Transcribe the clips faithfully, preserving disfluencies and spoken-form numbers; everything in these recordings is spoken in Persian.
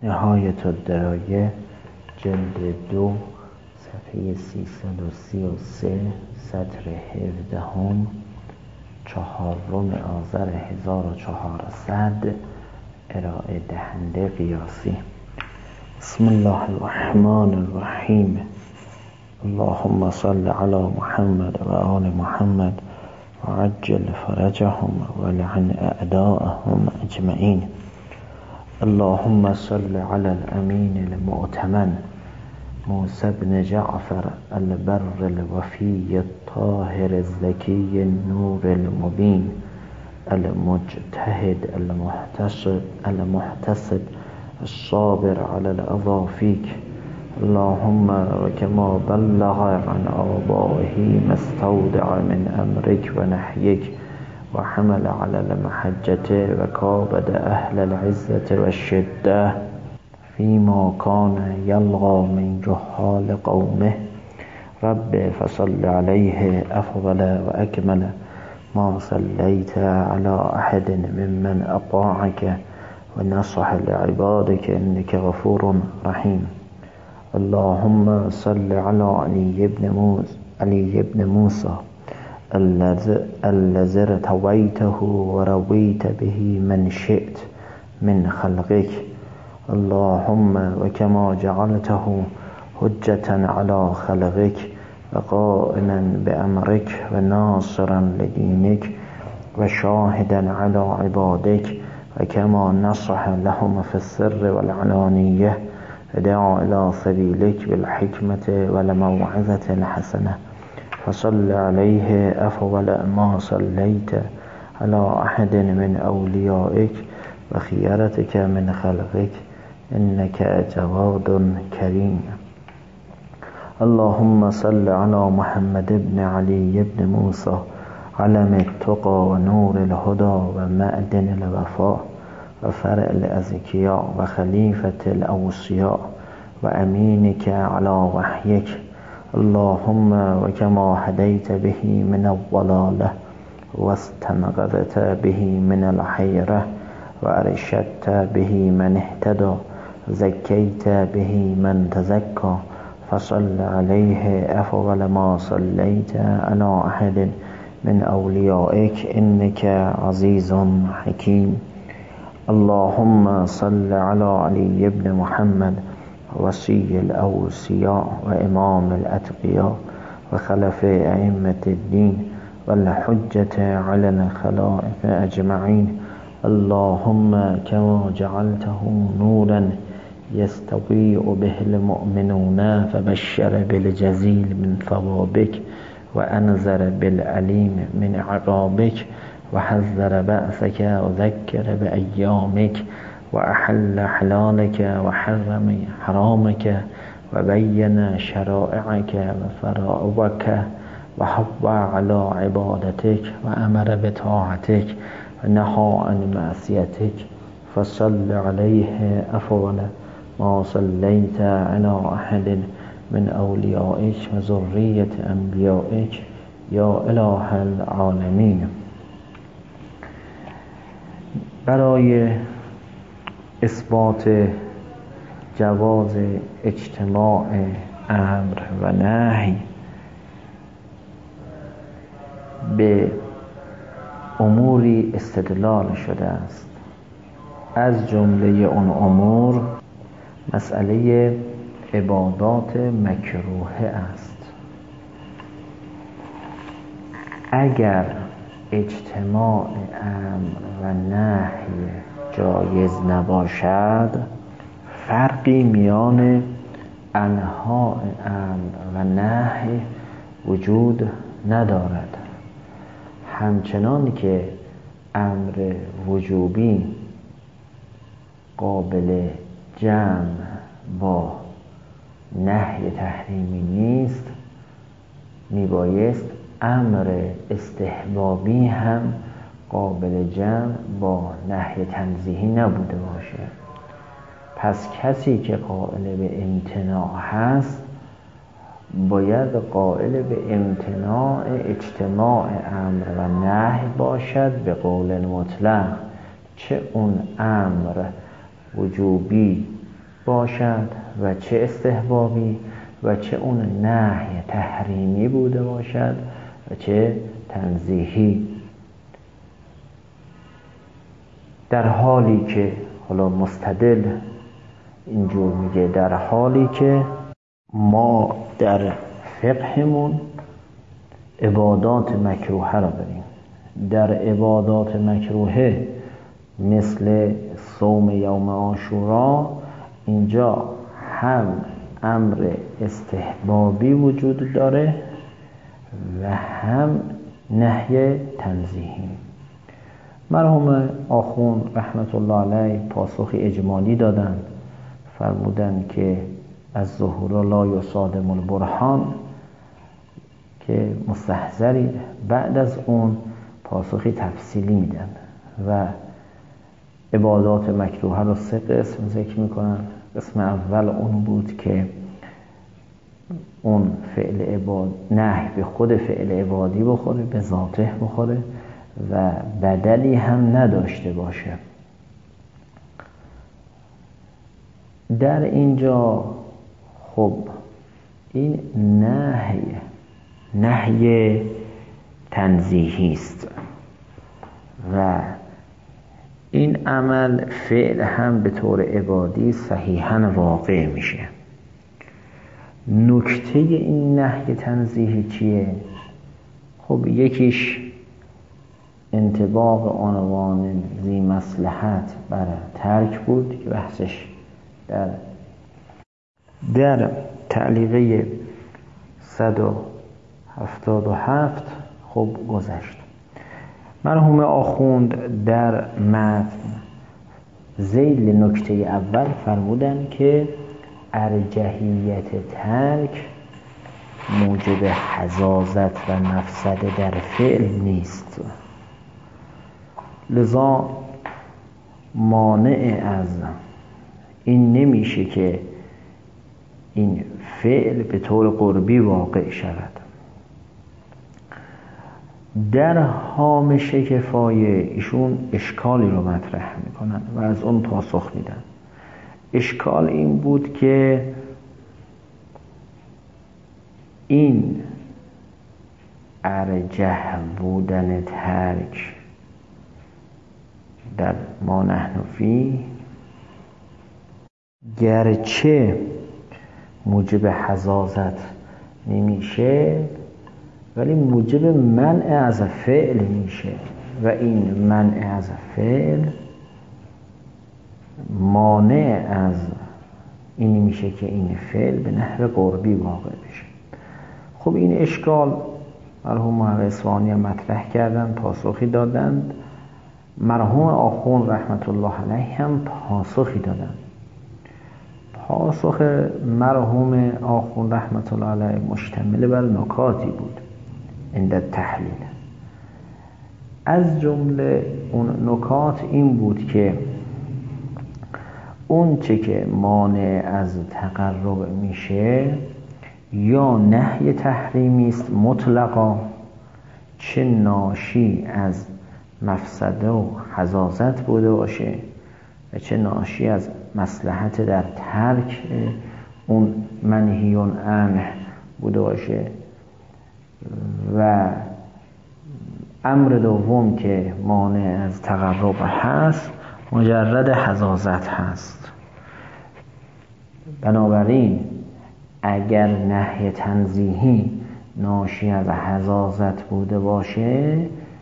نهایت الدرایه جلد دو صفحه سیصد و سی و سه سطر هفدهم چهارم آذر هزار و چهارصد ارائه دهنده قیاسی. بسم الله الرحمن الرحیم. اللهم صل علی محمد و آل محمد و عجل فرجهم و لعن اعداءهم اجمعین. اللهم صل على الامین المؤتمن موسی بن جعفر البر الوفی الطاهر الزکی النور المبین المجتهد المحتسب المحتسب الصابر على الأذى فيك. اللهم وكما بلغ عن آبائه ما استودع من أمرك ونحيك وحمل على المحجة وكابد أهل العزة والشدة فيما كان يلغى من جهال قومه. رب فصل عليه أفضل وأكمل ما صليت على أحد ممن أطاعك ونصح لعبادك إنك غفور رحيم. اللهم صل على علي بن موسى علي بن موسى الذي ارتويته ورويت به من شئت من خلقك. اللهم وكما جعلته حجة على خلقك وقائما بأمرك وناصرا لدينك وشاهدا على عبادك وكما نصح لهم في السر والعلانية ودعا إلى سبيلك بالحكمة والموعظة الحسنة. فصل عليه أفضل ما صليت على أحد من أوليائك وخيرتك من خلقك إنك جواد كريم. اللهم صل على محمد بن علي بن موسى علم التقى ونور الهدى ومعدن الوفاء وفرع الأزكياء وخليفة الأوصياء وأمينك على وحيك. اللهم وكما هديت به من الضلالة واستنقذت به من الحيرة وأرشدت به من اهتدى زكيت به من تزكى. فصل عليه أفضل ما صليت على أحد من أوليائك إنك عزيز حكيم. اللهم صل على علي بن محمد وصي الأوصياء وإمام الأتقياء وخلف أئمة الدين والحجة على الخلائق أجمعين. اللهم كما جعلته نورا يستضيء به المؤمنون فبشر بالجزيل من ثوابك وأنذر بالأليم من عقابك وحذر بأسك وذكر بأيامك وأحل حلالك وحرم حرامك وبين شرائعك وفرائضك وحض على عبادتك وأمر بطاعتك ونهى عن معصيتك. فصل عليه أفضل ما صليت على أحد من أوليائك وذرية أنبيائك يا إله العالمين. برای اثبات جواز اجتماع امر و نهی به اموری استدلال شده است. از جمله اون امور مسئله عبادات مکروه است. اگر اجتماع امر و نهی جایز نباشد فرقی میان انواع امر و نهی وجود ندارد. همچنان که امر وجوبی قابل جمع با نهی تحریمی نیست، میبایست امر استحبابی هم قابل جمع با نهی تنزیهی نبوده باشه. پس کسی که قائل به امتناع هست باید قائل به امتناع اجتماع امر و نهی باشد به قول مطلق، چه اون امر وجوبی باشد و چه استحبابی و چه اون نهی تحریمی بوده باشد و چه تنزیهی. در حالی که حالا مستدل اینجور میگه در حالی که ما در فقهمون عبادات مکروهه را داریم. در عبادات مکروهه مثل صوم یوم عاشورا اینجا هم امر استحبابی وجود داره و هم نهی تنزیهی. مرحوم آخوند رحمت الله علیه پاسخی اجمالی دادن، فرمودن که از ظهور لا یصادم البرهان که مستحضری، بعد از اون پاسخی تفصیلی میدن و عبادات مکروه رو سه قسم ذکر میکنن. قسم اول اون بود که اون فعل عباد نهی به خود فعل عبادی بخوره، به ذاته بخوره و بدلی هم نداشته باشه. در اینجا خب این نهی نهی تنزیهی است و این عمل فعل هم به طور عبادی صحیحاً واقع میشه. نکته این نهی تنزیهی چیه؟ خب یکیش انطباق عنوان ذی مصلحت بر ترک بود که بحثش در در تعلیقه صد و هفتاد و هفت خب گذشت. مرحوم آخوند در متن ذیل نکته اول فرمودن که ارجحیت ترک موجب حزازت و مفسده در فعل نیست، لذا مانع از این نمیشه که این فعل به طور قربی واقع شود. در هامش کفایه ایشون اشکالی رو مطرح میکنن و از اون پاسخ میدن. اشکال این بود که این ارجح بودن ترک در ما نحن فی گرچه موجب حزازت نمیشه ولی موجب منع از فعل میشه و این منع از فعل مانع از این میشه که این فعل به نحو قربی واقع بشه. خب این اشکال مرحوم محقق اصفهانی هم مطرح کردن، پاسخی دادند. مرحوم آخوند رحمت الله علیه هم پاسخی دادند. پاسخ مرحوم آخوند رحمت الله علیه مشتمل بر نکاتی بود عند تحلیل. از جمله اون نکات این بود که اون چه که مانع از تقرب میشه یا نهی تحریمی است مطلقا، چه ناشی از مفسده و حزازت بوده باشه و چه ناشی از مصلحت در ترک اون منهیون عنه بوده باشه، و امر دوم که مانع از تقرب هست مجرد حزازت هست. بنابراین اگر نهی تنزیهی ناشی از حزازت بوده باشه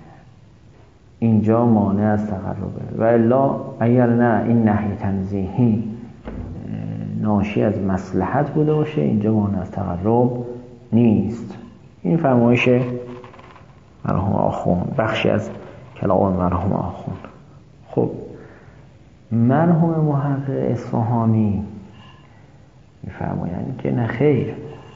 اینجا مانع از تقربه، و الا اگر نه این نهی تنزیهی ناشی از مصلحت بوده باشه اینجا مانع از تقرب نیست. این فرمایش مرحوم آخوند، بخشی از کلام مرحوم آخوند. خب مرحوم محقق اصفهانی میفرمایند که نه خیر،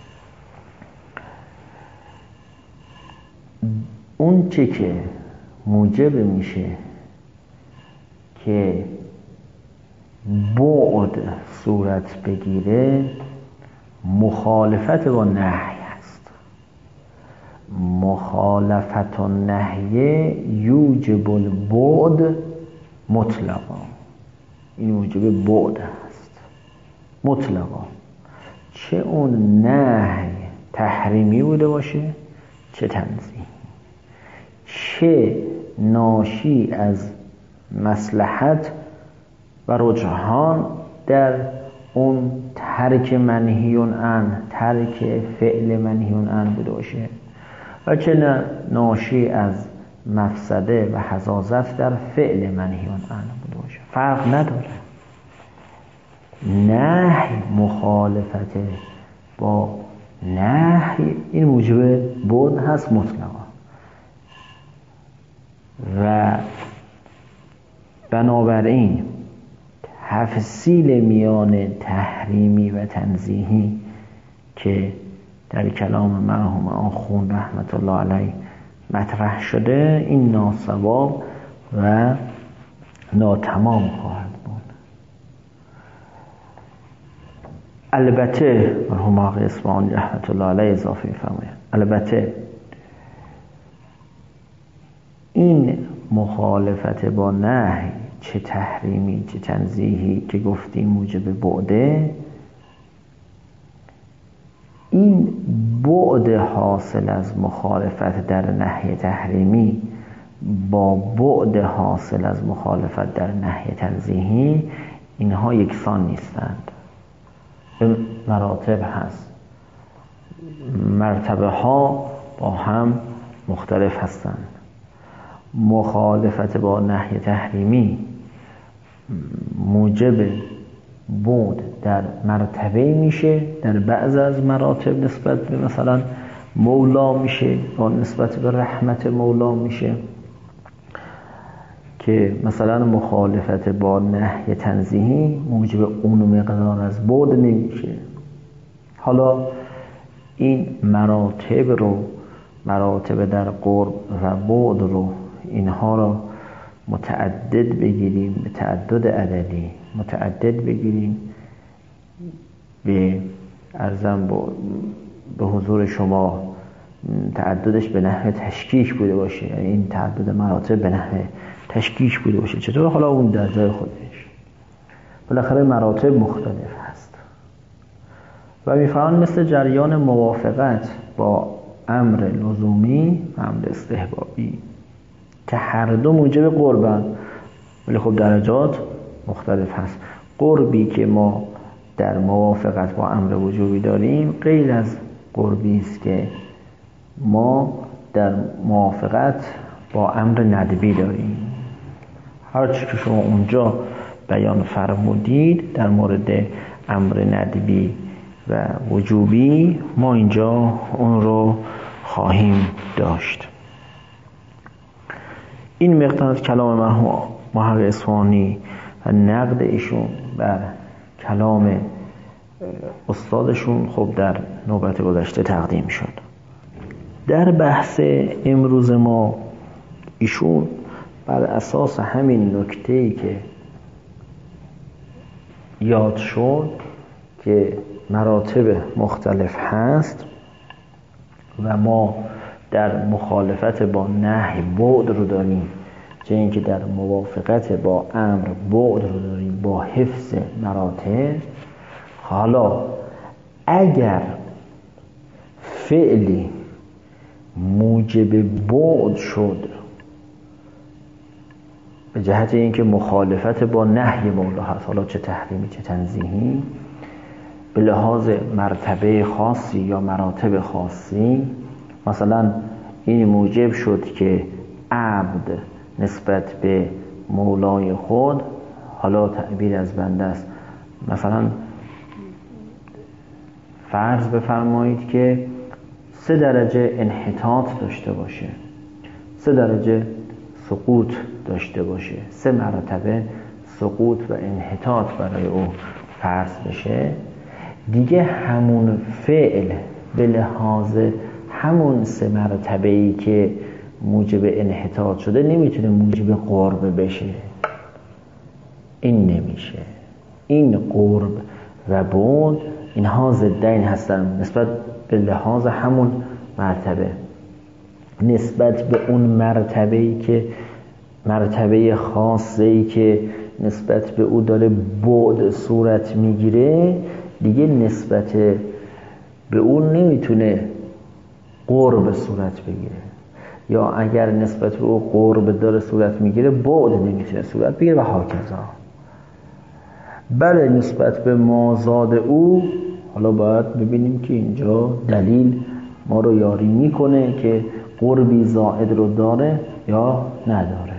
اون چه که موجب میشه که بعد صورت بگیره مخالفت با نهی است. مخالفت و نهی یوجب البعد مطلقا، این موجب بعد هست. مطلقا، چه اون نهی تحریمی بوده باشه چه تنزیهی، چه ناشی از مصلحت و رجحان در اون ترک منهیون عن، ترک فعل منهیون عن بوده باشه، و چه نه ناشی از مفسده و حظاظت در فعل منهیون عن بوده باشه. فرق نداره. نهی مخالفت با نهی این موجب بعد هست مطلقا، و بنابراین تفصیل میان تحریمی و تنزیهی که در کلام مرحوم آخوند رحمت الله علیه مطرح شده این ناصواب و ناتمام خواهد بود. البته مرحوم آقای اصفهانی رحمت الله علیه اضافه می‌فرمایند البته این مخالفت با نهی چه تحریمی چه تنزیهی که گفتیم موجب بعده، این بعد حاصل از مخالفت در نهی تحریمی با بعد حاصل از مخالفت در نهی تنزیهی اینها یکسان نیستند، به مراتب هست، مرتبه ها با هم مختلف هستند. مخالفت با نهی تحریمی موجب بعد در مرتبه میشه، در بعض از مراتب نسبت به مثلا مولا میشه و نسبت به رحمت مولا میشه، که مثلا مخالفت با نهی تنزیهی موجب اون مقدار از بعد نمیشه. حالا این مراتب رو، مراتب در قرب و بعد رو، اینها رو متعدد بگیریم، به تعدد عددی متعدد بگیریم، به ارزم به حضور شما تعددش به نحو تشکیک بوده باشه، یعنی این تعدد مراتب به نحو تشکیک بوده باشه. چطور؟ حالا اون در جای خودش، بالاخره مراتب مختلف هست. و میفرمان مثل جریان موافقت با امر لزومی و امر استحبابی که هر دو موجب قربن، ولی خب درجات مختلف هست. قربی که ما در موافقت با امر وجوبی داریم غیر از قربی است که ما در موافقت با امر ندبی داریم. هر چی که شما اونجا بیان فرمودید در مورد امر ندبی و وجوبی، ما اینجا اون رو خواهیم داشت. این مقدار کلام مرحوم محقق اصفهانی و نقد ایشون بر کلام استادشون خب در نوبت گذشته تقدیم شد. در بحث امروز ما ایشون بر اساس همین نکته‌ای که یاد شد که مراتب مختلف هست و ما در مخالفت با نهی بعد رو داریم، چه اینکه در موافقت با امر بعد رو داریم با حفظ مراتب. حالا اگر فعلی موجب بعد شد به جهت اینکه مخالفت با نهی مولا هست، حالا چه تحریمی چه تنزیهی، به لحاظ مرتبه خاصی یا مراتب خاصی، مثلا این موجب شد که عبد نسبت به مولای خود، حالا تعبیر از بنده است، مثلا فرض بفرمایید که سه درجه انحطاط داشته باشه، سه درجه سقوط داشته باشه، سه مرتبه سقوط و انحطاط برای او فرض بشه، دیگه همون فعل به لحاظ همون سه مرتبه‌ای که موجب انحطاط شده نمیتونه موجب قرب بشه. این نمیشه. این قرب و بعد اینها ضدین هستن نسبت به لحاظ همون مرتبه، نسبت به اون مرتبه‌ای که مرتبه خاصی که نسبت به او داره بعد صورت میگیره، دیگه نسبت به او نمیتونه قرب صورت بگیره، یا اگر نسبت به او قرب داره صورت میگیره بعد نمیتونه صورت بگیره و هاکذا. بله نسبت به مازاد او حالا باید ببینیم که اینجا دلیل ما رو یاری میکنه که قربی زائد رو داره یا نداره.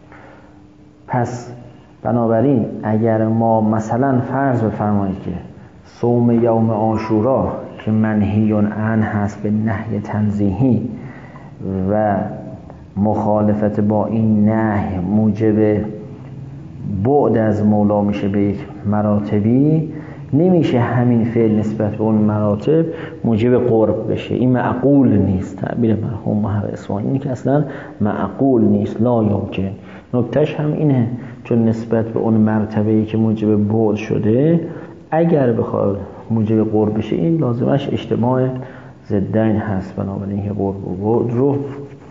پس بنابراین اگر ما مثلا فرض بفرمایید که صوم یوم عاشورا که منهی عنه هست به نهی تنزیهی و مخالفت با این نهی موجب بعد از مولا میشه به یک مراتبی، نمیشه همین فعل نسبت به اون مراتب موجب قرب بشه. این معقول نیست. تعبیر مرحوم محمد اصفهانی اینه که اصلا معقول نیست، لا یمکن. نکتهش هم اینه چون نسبت به اون مرتبه‌ای که موجب بعد شده اگر بخواد موجب قرب بشه این لازمش اجتماع ضدین هست. بنابراین که قرب و بعد رو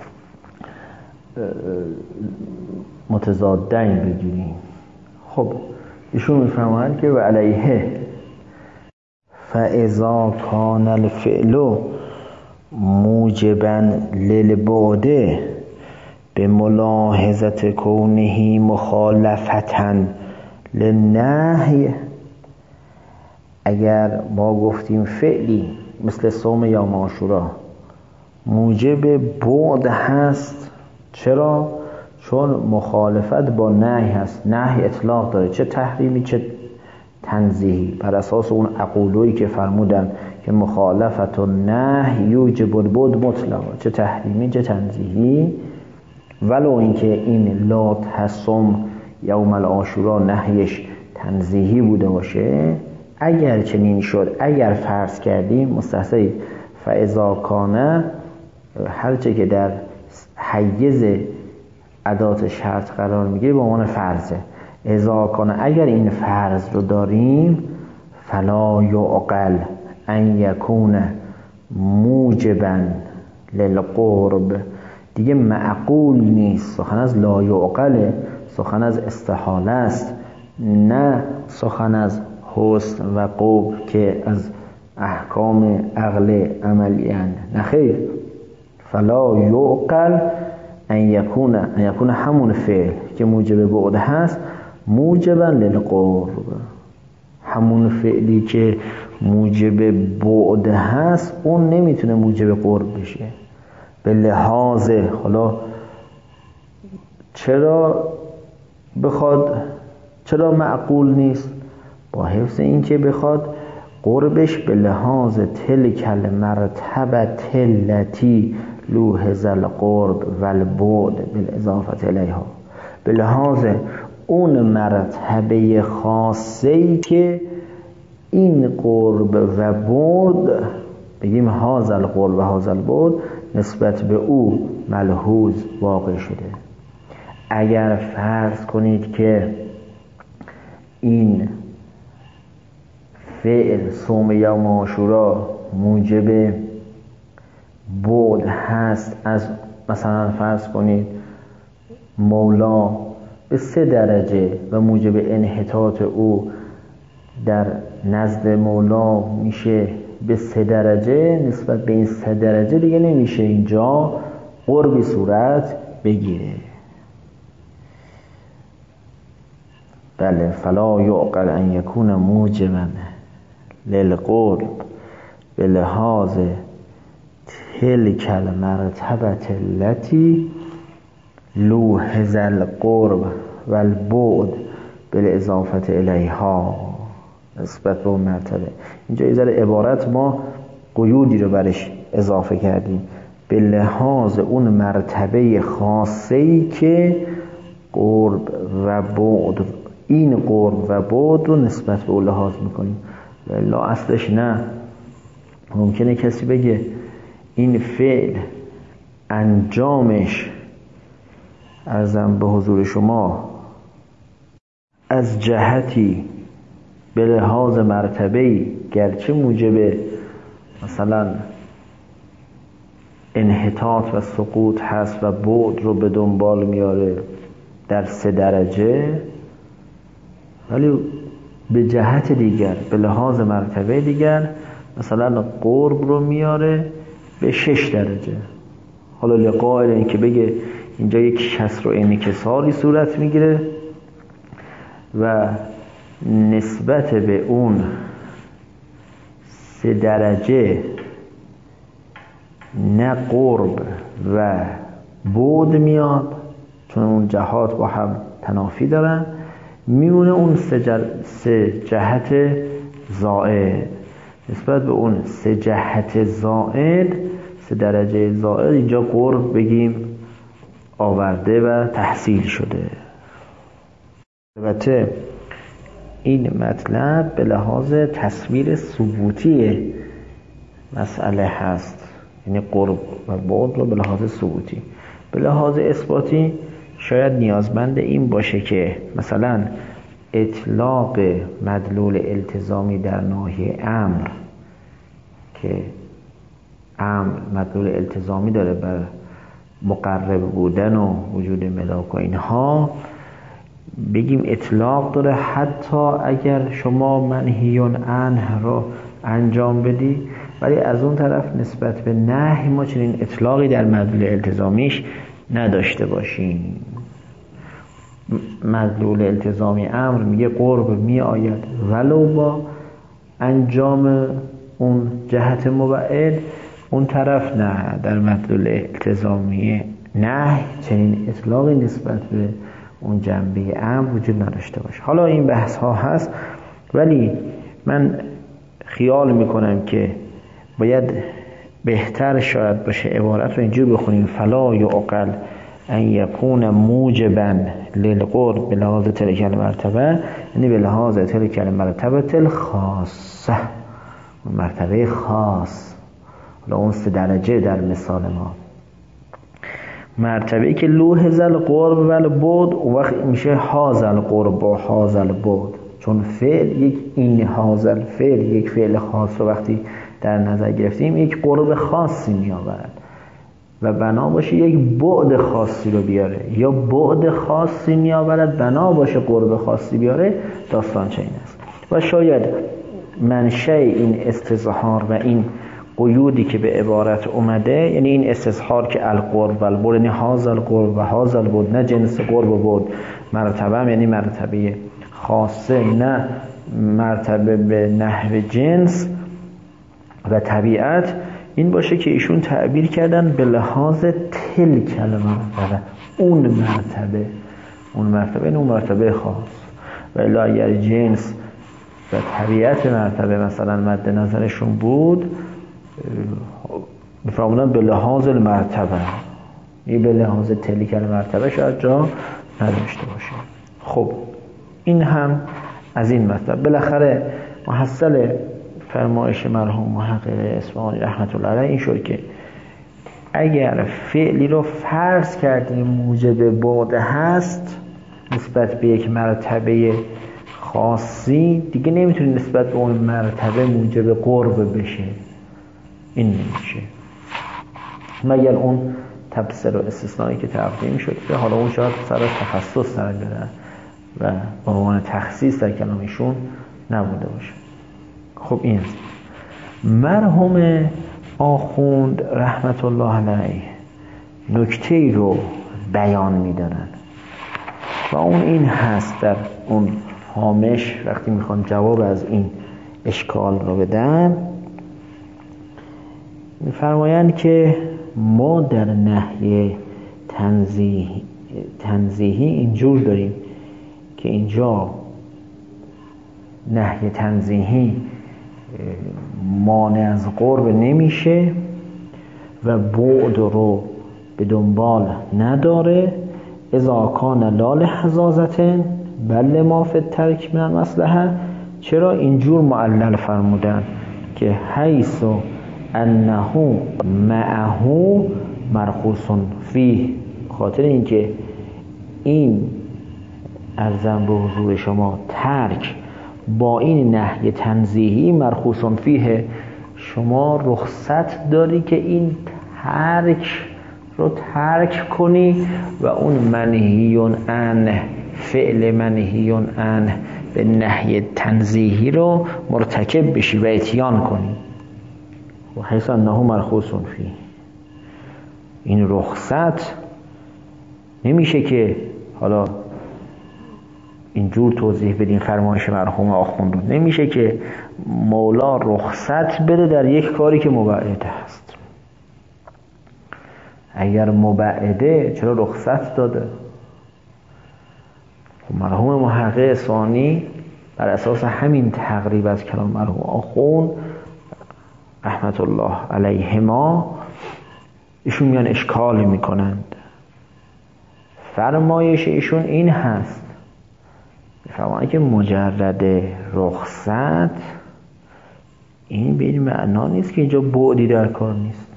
متضادین بگیریم. خب ایشون میفرمایند که و علیه فاذا کان الفعل موجبا للبعد به ملاحظه کونه مخالفتا للنهی، اگر ما گفتیم فعلی مثل صوم یوم عاشورا موجب بعد هست، چرا؟ چون مخالفت با نهی هست. نهی اطلاق داره، چه تحریمی چه تنزیهی. بر اساس اون عقولویی که فرمودن که مخالفت و نهی یوجب البعد مطلقا، چه تحریمی چه تنزیهی. ولو اینکه این لا تصم یوم العاشورا نهیش تنزیهی بوده باشه، اگر چنین شد، اگر فرض کردیم مستثنی فاذا کان هرچه که در حیز ادات شرط قرار میگیره به عنوان فرضه. اذا کان اگر این فرض رو داریم فلا یعقل ان یکون موجبا للقرب، دیگه معقول نیست. سخن از لا یعقل سخن از استحاله است، نه سخن از حسن و قبح که از احکام عقل عملی اند. نه خیر، فلا یعقل ان یکون ان یکون همون فعل که موجب بعد هست موجبا للقرب، همون فعلی که موجب بعد هست اون نمیتونه موجب قرب بشه به لحاظ. حالا چرا بخواد، چرا معقول نیست؟ با حفظ این که بخواد قربش به لحاظ تلک المرتبه التي لوحظ القرب والبعد بالاضافه الیها، به لحاظ اون مرتبه خاصه‌ای که این قرب و بعد، بگیم هذا القرب و هذا البعد، نسبت به او ملحوظ واقع شده. اگر فرض کنید که این فعل صوم یوم عاشورا موجب بعد هست از مثلا فرض کنید مولا به سه درجه و موجب انحطاط او در نزد مولا میشه به سه درجه، نسبت به این سه درجه دیگه نمیشه اینجا قربی صورت بگیره. بله، فلا یعقل ان یکون موجبا للقرب به لحاظ تلک المرتبه التي لوحظ القرب والبعد بالاضافه الیها، نسبت به اون مرتبه. اینجا یه ذره عبارت ما قیودی رو برش اضافه کردیم، به لحاظ اون مرتبه خاصه‌ای که قرب و بعد، این قرب و بعد رو نسبت به اون لحاظ میکنیم. لا اصلش نه. ممکنه کسی بگه این فعل انجامش عرضم به حضور شما از جهتی به لحاظ مرتبه‌ای گرچه موجب مثلا انحطاط و سقوط هست و بعد رو به دنبال میاره در سه درجه، ولی به جهت دیگر، به لحاظ مرتبه دیگر، مثلا قرب رو میاره به شش درجه. حالا لقائل این که بگه اینجا یک کسر و انکساری صورت میگیره و نسبت به اون سه درجه نه قرب و بعد میاد، چون اون جهات با هم تنافی دارن، میمونه اون سه, جل... سه جهت زائد. نسبت به اون سه جهت زائد، سه درجه زائد، اینجا قرب بگیم آورده و تحصیل شده. البته این مطلب به لحاظ تصویر ثبوتی مسئله هست، یعنی قرب و بعد رو به لحاظ ثبوتی. به لحاظ اثباتی شاید نیازمند این باشه که مثلا اطلاق مدلول التزامی در ناحیه امر، که امر مدلول التزامی داره بر مقرب بودن و وجود ملاک و اینها، بگیم اطلاق داره حتی اگر شما منهیون عنه رو انجام بدی، ولی از اون طرف نسبت به نهی ما چنین اطلاقی در مدلول التزامیش نداشته باشیم. مدلول التزامی امر میگه قرب می آید ولو با انجام اون جهت مبعد، اون طرف نه، در مدلول التزامی نهی چنین اطلاقی نسبت به اون جنبه امر وجود نداشته باشه. حالا این بحث ها هست، ولی من خیال میکنم که باید بهتر شاید باشه عبارت رو اینجور بخونیم: فلا یعقل ان یکون موجبا للقرب به لحاظ تلک المرتبه، یعنی به لحاظ تلک المرتبه الخاصه، مرتبه خاص. حالا اون سه درجه در مثال ما، مرتبه‌ای که لوحظ القرب و البعد، اون وقت میشه حاز القرب و حاز البعد، چون فعل یک این حاضر فعل یک فعل خاص رو وقتی در نظر گرفتیم یک قرب خاصی می آورد و بنا باشه یک بعد خاصی رو بیاره، یا بعد خاصی می آورد بنا باشه قرب خاصی بیاره. داستان چه این است. و شاید منشأ این استظهار و این قیودی که به عبارت اومده، یعنی این استظهار که القرب و البعد، یعنی هاذا القرب و هاذا البعد، نه جنس قرب و بعد، مرتبه هم یعنی مرتبه خاصه، نه مرتبه به نحو جنس و طبیعت، این باشه که ایشون تعبیر کردن به لحاظ تلک المرتبه، اون مرتبه، اون مرتبه اون مرتبه خاص. و الا اگر جنس و طبیعت مرتبه مثلا مد نظرشون بود، بفرمودن به لحاظ المرتبه، این به لحاظ تلک المرتبه شاید جا نداشته باشه. خب این هم از این مطلب. بالاخره محصل فرمایش مرحوم محقق اصفهانی رحمت الله علیه این شد که اگر فعلی رو فرض کردیم موجب بعد هست نسبت به یک مرتبه خاصی، دیگه نمیتونه نسبت به اون مرتبه موجب قرب بشه. این نمیشه مگر اون تفسیر و استثنایی که تقدیم شد که حالا اون شاید سر از تخصص سر بره و به عنوان تخصیص در کلامشون نبوده باشه. خب این مرحوم آخوند رحمت الله علیه نکته‌ای رو بیان می‌دارن و اون این هست، در اون هامش وقتی میخوان جواب از این اشکال رو بدن می‌فرمایند که ما در نهی تنزیهی تنزیهی اینجور داریم که اینجا نهی تنزیهی مانع از قرب نمیشه و بعد رو به دنبال نداره. اذا کان لا لحظاظتن بل ما فی الترک من المصلحه. چرا اینجور معلل فرمودن که حیث انه معه مرخوص فیه، خاطر اینکه این ارزم به حضور شما ترک با این نهی تنزیهی مرخوص فیه، شما رخصت داری که این ترک رو ترک کنی و اون منهیون عنه، فعل منهیون عنه به نهی تنزیهی رو مرتکب بشی و اتیان کنی. و حیث انه مرخوص فیه، این رخصت نمیشه که حالا اینجور توضیح بدین فرمایش مرحوم آخوند رو، نمیشه که مولا رخصت بده در یک کاری که مبعد هست. اگر مبعده چرا رخصت داده؟ مرحوم محقق اصفهانی بر اساس همین تقریب از کلام مرحوم آخوند رحمت الله علیهما ایشون میان اشکال میکنند. فرمایش ایشون این هست، فرمایش که مجرد رخصت این به این معنا نیست که اینجا بعدی در کار نیست.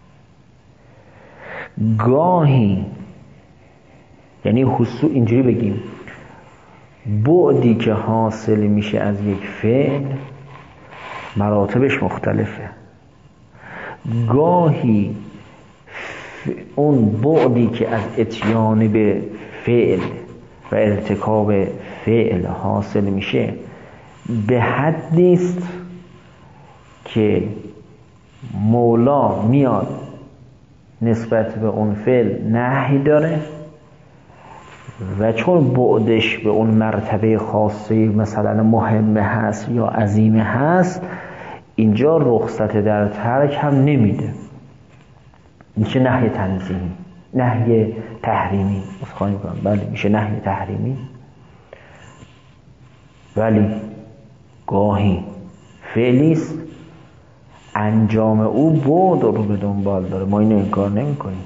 گاهی یعنی حصول، اینجوری بگیم، بعدی که حاصل میشه از یک فعل مراتبش مختلفه. گاهی اون بعدی که از اتیان به فعل و ارتکاب فعل حاصل میشه به حد نیست که مولا میاد نسبت به اون فعل نهی داره و چون بعدش به اون مرتبه خاصی مثلا مهمه هست یا عظیمه هست، اینجا رخصت در ترک هم نمیده. میشه نهی تنزیهی، نهی تحریمی. مفخواهی میکنم بله میشه نهی تحریمی، ولی گاهی فعلیست انجام او بعد رو به دنبال داره، ما اینو انکار نمی کنیم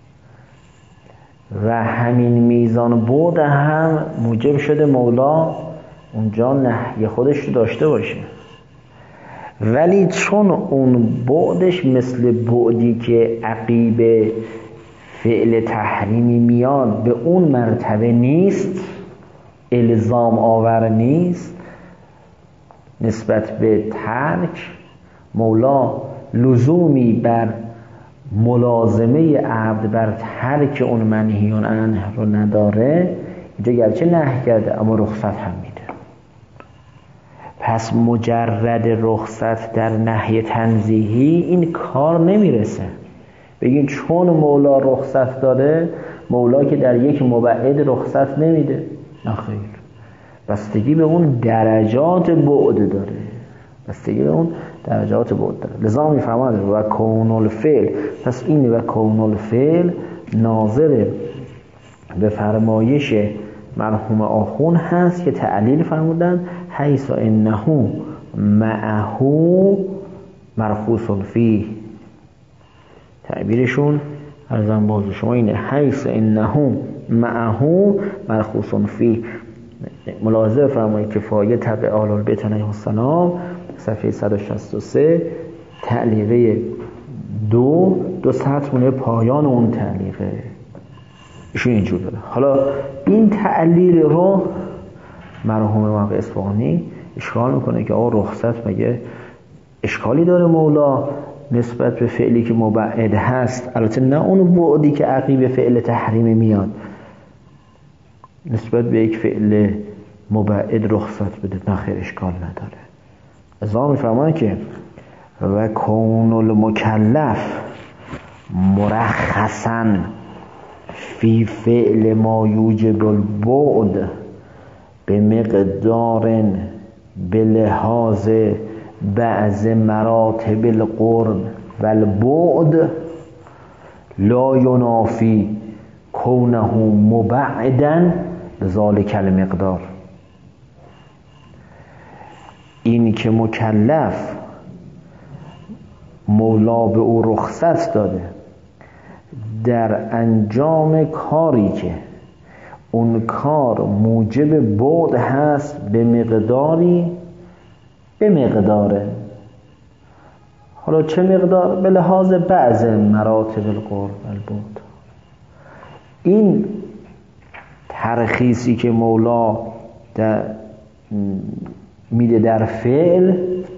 و همین میزان بعد هم موجب شده مولا اونجا نهی خودش رو داشته باشه. ولی چون اون بعدش مثل بعدی که عقیب فعل تحریمی میاد به اون مرتبه نیست، الزام آور نیست نسبت به ترک، مولا لزومی بر ملازمه عبد بر ترک اون منهیون عنه رو نداره. اینجا گرچه نهی کرده اما رخصت هم میده. پس مجرد رخصت در نهی تنزیهی این کار نمیرسه. بگین چون مولا رخصت داده، مولا که در یک مبعد رخصت نمیده. نه خیر، بستگی به اون درجات بعد داره، بستگی به اون درجات بعد داره. لذا میفرماید و کون الفعل، پس این و کون الفعل ناظر به فرمایش مرحوم آخون هست که تعلیل فرمودن حیث انه معه مرخوص فیه. تعبیرشون ارزم باز شما اینه، حیث انه معه مرخوص فیه. ملاحظه فرمایید کفایه طبع آل البیت علیهم السلام صفحه صد و شصت و سه تعلیقه دو دو سطر پایان اون تعلیقه ایشون اینجور داره. حالا این تعلیل رو مرحوم محقق اصفهانی اشکال میکنه که آقا رخصت مگه اشکالی داره مولا نسبت به فعلی که مبعد هست؟ البته نه اون بعدی که عقیب فعل تحریمی میاد، نسبت به یک فعل مبعد رخصت بده. نه خیر، اشکال نداره. از آن میفرمان که و کون المکلف مرخصا فی فعل ما یوجب البعد به مقدار به لحاظ بعض مراتب القرب و البعد لا ینافی کونه مبعدا ذالک المقدار. این که مکلف مولا به او رخصت داده در انجام کاری که اون کار موجب بعد هست به مقداری، به مقداره، حالا چه مقدار؟ به لحاظ بعض مراتب القرب والبعد. این ترخیصی که مولا در میده در فعل،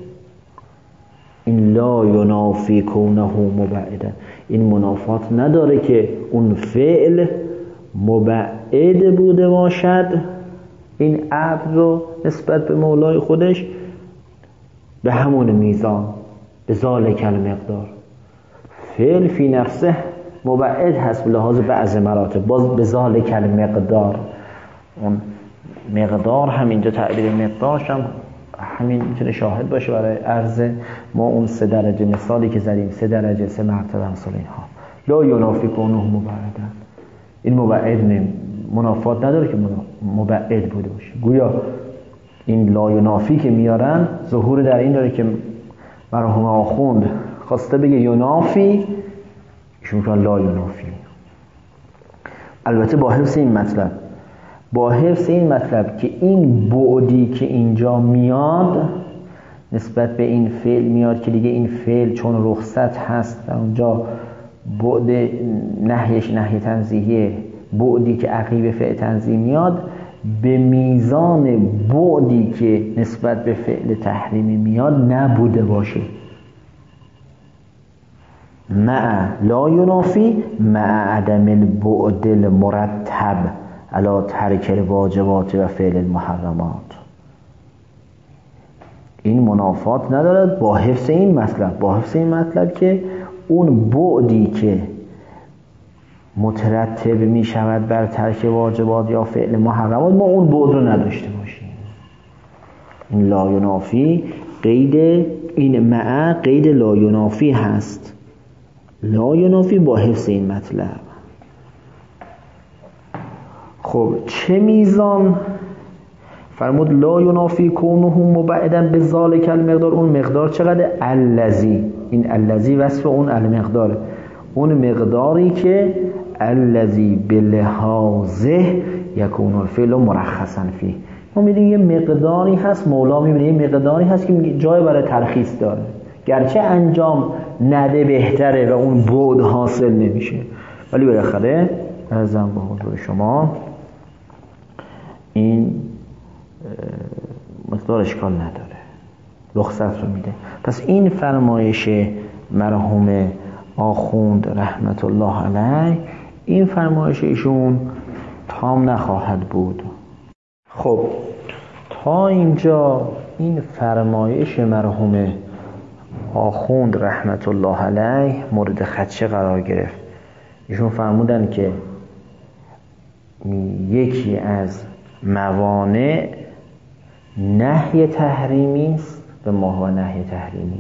این لا ینافی کونه مبعدا، این منافات نداره که اون فعل مبعد بوده باشد این عبد رو نسبت به مولای خودش به همون میزان، به ذالک المقدار. فعل فی نفسه مبعد هست به لحاظ بعض مراتب، باز به ذالک المقدار. اون مقدار هم اینجا تعبیر مقدارش هم همین میتونه شاهد باشه برای عرض ما اون سه درجه مثالی که زدیم، سه درجه، سه مرتبه، مثال اینها. لا ینافی کونه مبعدن، این مبعد نمی منافات نداره که مبعد بوده باشه. گویا این لا ینافی که میارن ظهور در این داره که مرحوم آخوند خواسته بگه ینافی، ایشون میگن لا ینافی. البته با حفظ این مطلب، با حفظ این مطلب که این بعدی که اینجا میاد نسبت به این فعل میاد که دیگه این فعل چون رخصت هست و اونجا بعد نهیش نهی تنزیهیه، بعدی که عقیب فعل تنزیه میاد به میزان بعدی که نسبت به فعل تحریمی میاد نبوده باشه. مع لا ینافی مع عدم البعد المرتب علی ترک الواجبات و فعل المحرمات. این منافات ندارد با حفظ این مطلب، با حفظ این مطلب که اون بعدی که مترتب می شود بر ترک واجبات یا فعل محرمات ما اون بعد رو نداشته باشیم. این لا ینافی قید، این مع قید لا ینافی هست. لا ینافی با حفظ این مطلب. خب چه میزان فرمود لا ینافی کونه مبعدا به ذالک المقدار؟ اون مقدار چقدر؟ الذی، این الذی وصف اون المقداره، اون مقداری که الذی بلحاظه یکون الفعل مرخصا فیه. ما میدونیم یه مقداری هست، مولا میبینه یه مقداری هست که جای برای ترخیص داره، گرچه انجام نده بهتره و اون بعد حاصل نمیشه، ولی بالاخره ارزم به حضور شما این مقدار اشکال نداره، رخصت رو میده. پس این فرمایش مرحوم آخوند رحمت الله علیه، این فرمایش ایشون تام نخواهد بود. خب تا اینجا این فرمایش مرحوم آخوند رحمت الله علیه مورد خدشه قرار گرفت. ایشون فرمودن که یکی از موانع نهی تحریمی است به ما هو نهی تحریمی،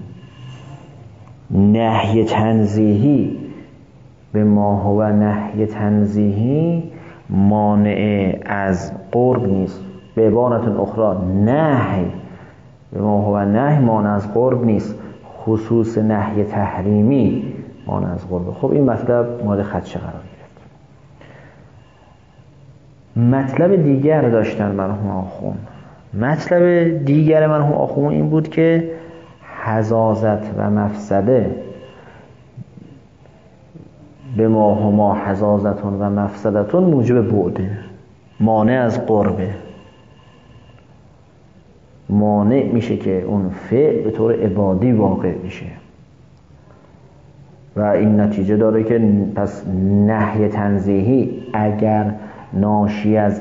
نهی تنزیهی به ما هو نهی تنزیهی مانع از قرب نیست. به عبارت اخرى نهی به ما هو نهی مانع از قرب نیست، خصوص نهی تحریمی مانع از قرب. خب این مطلب مورد خدشه قرار گرفت. مطلب دیگر داشتن مرحوم آخوند. مطلب دیگر مرحوم آخوند این بود که حزازت و مفسده به ما هما حزازتون و مفسدتون موجب بعده، مانع از قربه، مانع میشه که اون فعل به طور عبادی واقع بشه و این نتیجه داره که پس نهی تنزیهی اگر ناشی از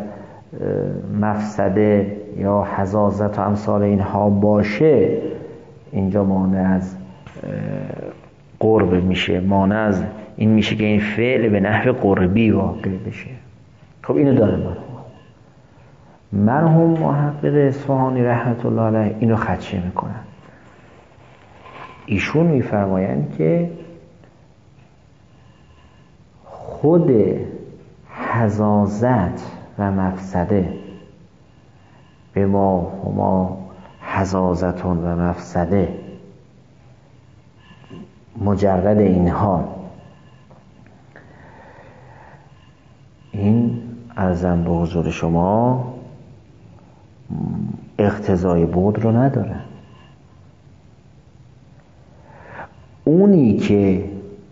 مفسده یا حزازت و امثال اینها باشه اینجا مانع از قرب میشه، مانع از این میشه که این فعل به نحو قربی واقع بشه. خب اینو داره مرحوم مرحوم محقق اصفهانی رحمت الله علیه اینو خدشه میکنن. ایشون میفرمایند که خود حزازت و مفسده به ما هما حزازتون و مفسده مجرد اینها، این عرضم به حضور شما اقتضای بود رو نداره. اونی که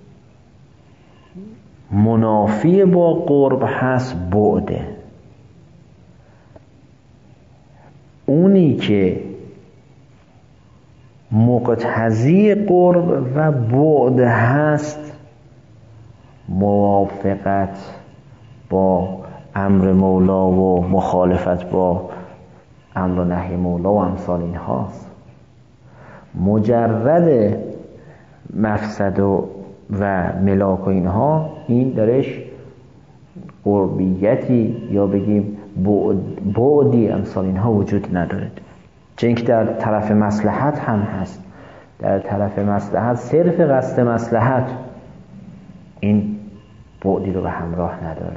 منافی با قرب هست بعده، اونی که مقتضی قرب و بعد هست موافقت با امر مولا و مخالفت با امر و نهی مولا و امثال این هاست. مجرد مفسد و, و ملاک و اینها، این درش قربیتی یا بگیم بعد بعدی امثال اینها وجود ندارد. چه اینکه در طرف مصلحت هم هست، در طرف مصلحت صرف قصد مصلحت این بعدی رو به همراه نداره.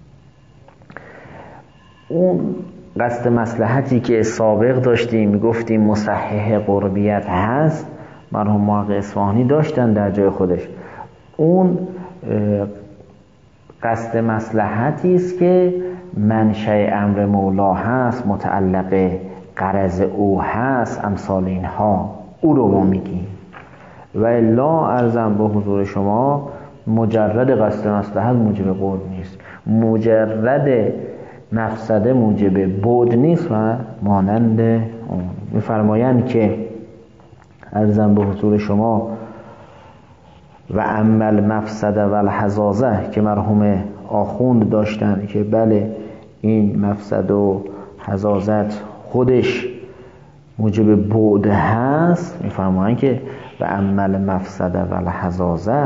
اون قصد مصلحتی که سابق داشتیم میگفتیم مصحح قربیت هست، مرحوم محقق اصفهانی داشتن در جای خودش. اون قصد مصلحتی است که منشأ امر مولا هست، متعلق غرض او هست، امثال اینها، او رو ما میگیم. و الا عرضم به حضور شما مجرد قصد مصلحت موجب قرب نیست، مجرد مفسده موجب بعد نیست و مانند اون. میفرمایند که عرضم به حضور شما و عمل مفسده و الحزازه که مرحوم آخوند داشتن که بله این مفسد و حزازت خودش موجب بعد هست، میفرمایند که و عمل مفسده و الحزازه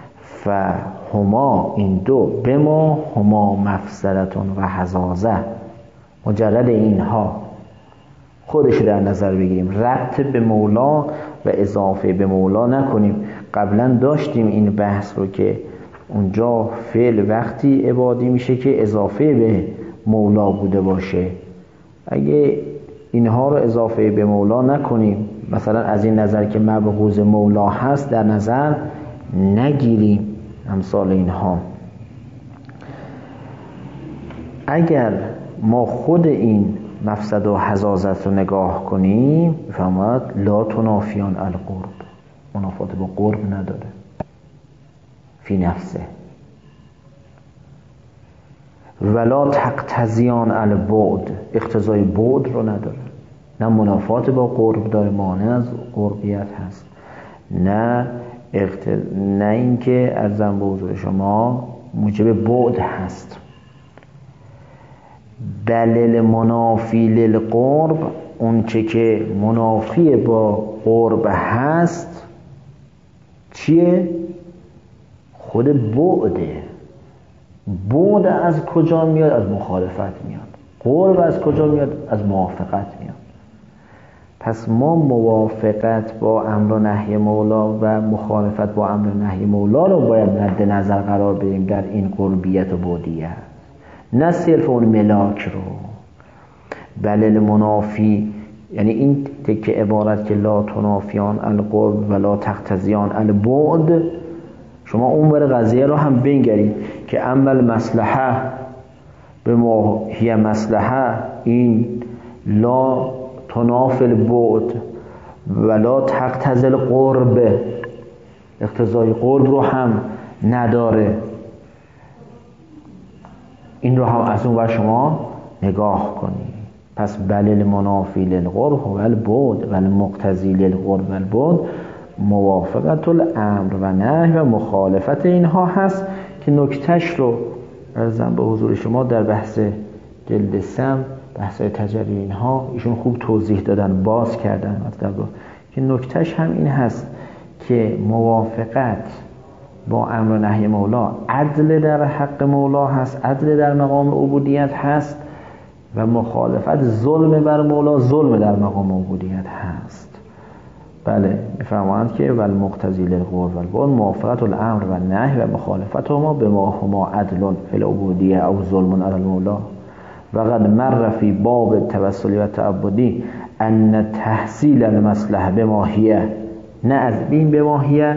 فهما، این دو به ما هما مفسدتون و حزازه، مجرد اینها خودش در نظر بگیریم، ربط به مولا و اضافه به مولا نکنیم. قبلا داشتیم این بحث رو که اونجا فعل وقتی عبادی میشه که اضافه به مولا بوده باشه. اگه اینها رو اضافه به مولا نکنیم، مثلا از این نظر که مبغوض مولا هست در نظر نگیریم، امثال اینها. اگر ما خود این مفسد و حزازت رو نگاه کنیم، بفهمید لا تنافیان القرب، منافات با قرب نداره فی نفسه، ولا تقتضیان البعد، اقتضای بعد رو نداره. نه منافات با قرب داره، مانع از قربیت هست، نه اقت... نه اینکه ارزم به حضور شما موجب بعد هست. بل منافی للقرب، اون چه که منافی با قرب هست چیه؟ خود بعده. بعد از کجا میاد؟ از مخالفت میاد. قرب از کجا میاد؟ از موافقت میاد. پس ما موافقت با امر و نهی مولا و مخالفت با امر و نهی مولا رو باید مد نظر قرار بدیم در این قربیت و بعدیت، نه صرف اون ملاک رو. بل منافی، یعنی این تکه عبارت که لا تنافیان القرب و لا تقتضیان البعد، شما اون بر قضیه رو هم بنگرید که عمل مصلحه به ما هی مصلحه، این لا تناف البعد و لا تقتضی القرب، اقتضای قرب رو هم نداره. این رو هم از اون ور شما نگاه کنید. پس بل منافی للقرب و البعد و المقتضی للقرب و البعد موافقت الامر و نهی و مخالفت اینها هست که نکتش رو عرضم به حضور شما در بحث جلد سم، بحث تجری اینها ایشون خوب توضیح دادن، باز کردن مطلب رو، که نکتش هم این هست که موافقت با امر و نهی مولا عدل در حق مولا هست، عدل در مقام عبودیت هست، و مخالفت ظلم بر مولا ظلم در مقام عبودیت هست. بله میفرمایند که ول مقتضی للقرب و البعد موافقت الامر و نهی و مخالفت هما به ما هما عدل فی العبودیه او ظلم علی المولا. و قد مر فی باب التوسلی و تعبدی ان تحصیل المصلحه بماهیه، نه از بین بماهیه،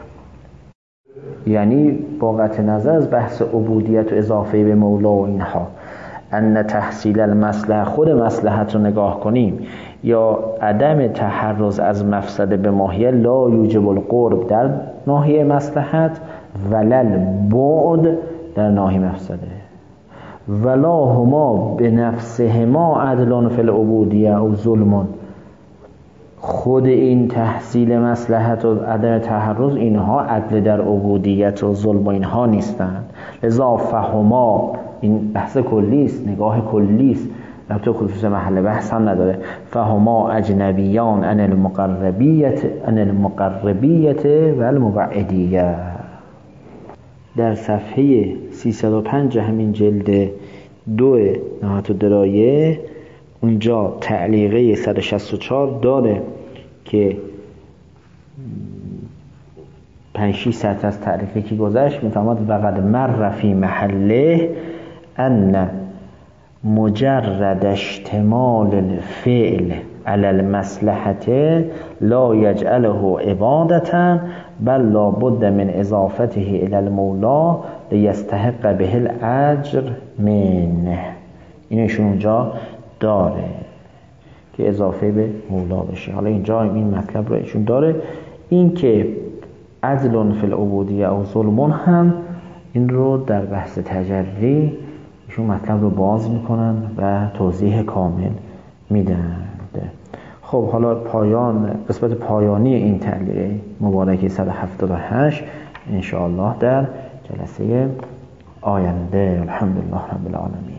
یعنی با قطع نظر از بحث عبودیت و اضافه به مولا و اینها، ان تحصیل المصلحه خود مصلحت رو نگاه کنیم، یا عدم تحرز از مفسده به ماهیه لا یوجب القرب در ناحیه مصلحت ولل بعد در ناحیه مفسده، ولا هما به نفسهما عدلان فی العبودیه او ظلمون. خود این تحصیل مصلحت و عدم تحرز اینها عدل در عبودیت و ظلم و اینها نیستند. لذا فهما، این بحث کلی است، نگاه کلی است، ربط خصوص محل بحث هم نداره. فهما اجنبیان ان المقربیت ان المقربیت و المبعدیه. در صفحه سیصد و پنج همین جلد دو نهایت الدرایه اونجا تعلیقه صد و شصت و چهار داره که پنج شش سطر از تعلیقی که گذشت میفهمد وقد مر فی محله ان مجرد اشتمال الفعل على المصلحة لا يجعله عبادة بل لا بد من اضافته الى المولى لیستحق به الاجر منه. اینشون اونجا داره که اضافه به مولا بشه. حالا اینجا این مطلب رو ایشون داره. این که عدل فی العبودیه او ظلم هم این رو در بحث تجری ایشون مطلب رو باز میکنن و توضیح کامل میدن. خب حالا پایان قسمت پایانی این تعلیق مبارکه صد و هفتاد و هشت ان شاء الله در جلسه آینده. الحمدلله رب العالمین.